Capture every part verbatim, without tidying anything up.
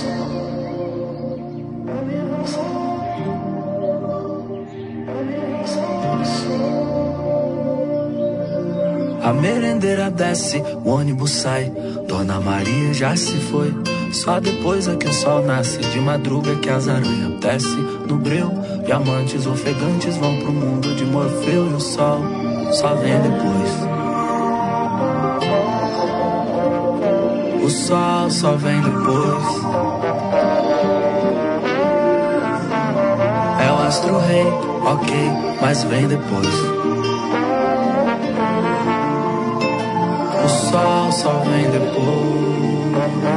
A merendeira desce, o ônibus sai, Dona Maria já se foi. Só depois é que o sol nasce, de madruga que as aranhas descem no breu. Diamantes ofegantes vão pro mundo de Morfeu, e o sol só vem depois. O sol só vem depois. É o astro rei, ok, mas vem depois. O sol só vem depois.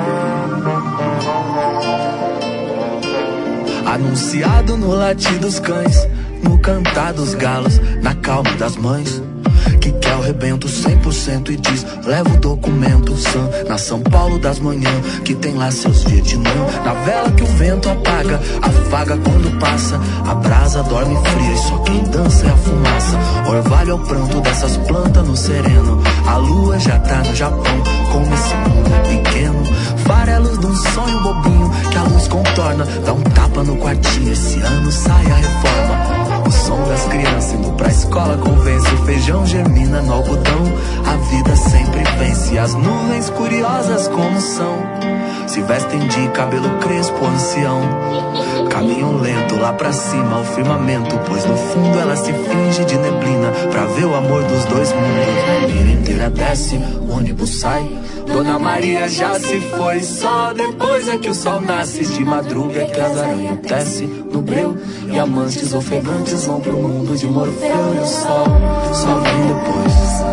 Anunciado no latir dos cães, no cantar dos galos, na calma das mães, que quer o rebento cem por cento e diz, leva o documento Sam, na São Paulo das manhãs, que tem lá seus Vietnã. Na vela que o vento apaga, afaga quando passa, a brasa dorme fria e só quem dança é a fumaça. Orvalho é o pranto dessas plantas no sereno, a lua já tá no Japão, como esse mundo é pequeno. Farelos de um sonho bobinho, que a luz contorna, dá um tapa no quartinho, esse ano sai a reforma. O som das crianças indo pra escola convence, o feijão germina no algodão, a vida sempre vence. As nuvens curiosas como são, se vestem de cabelo crespo ancião, caminham lento lá pra cima ao firmamento, pois no fundo ela se finge de neblina, pra ver o amor dos dois mundos. A merendeira desce, o ônibus sai, Dona Maria já se foi. Só depois é que o sol nasce, de madruga é que as aranhas descem no breu. E amantes ofegantes vão pro mundo de Morfeu, e o sol só vem depois.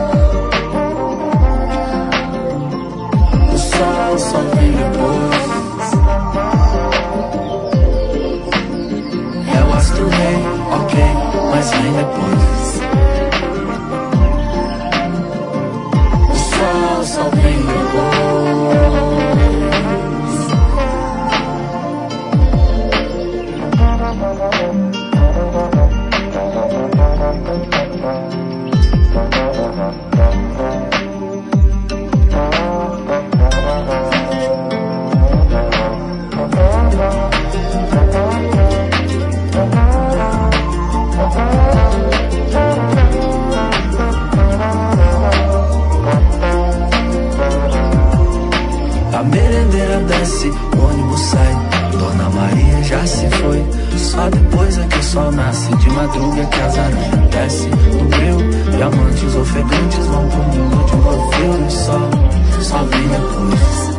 O sol só vem depois. É o astro rei, ok, mas vem depois. O sol só vem depois. A merendeira desce, o ônibus sai, Dona Maria já se foi. Só depois é que o sol nasce, de madruga que as aranhas descem no breu. Diamantes ofegantes vão pro mundo de Morfeu, e o sol só vem depois.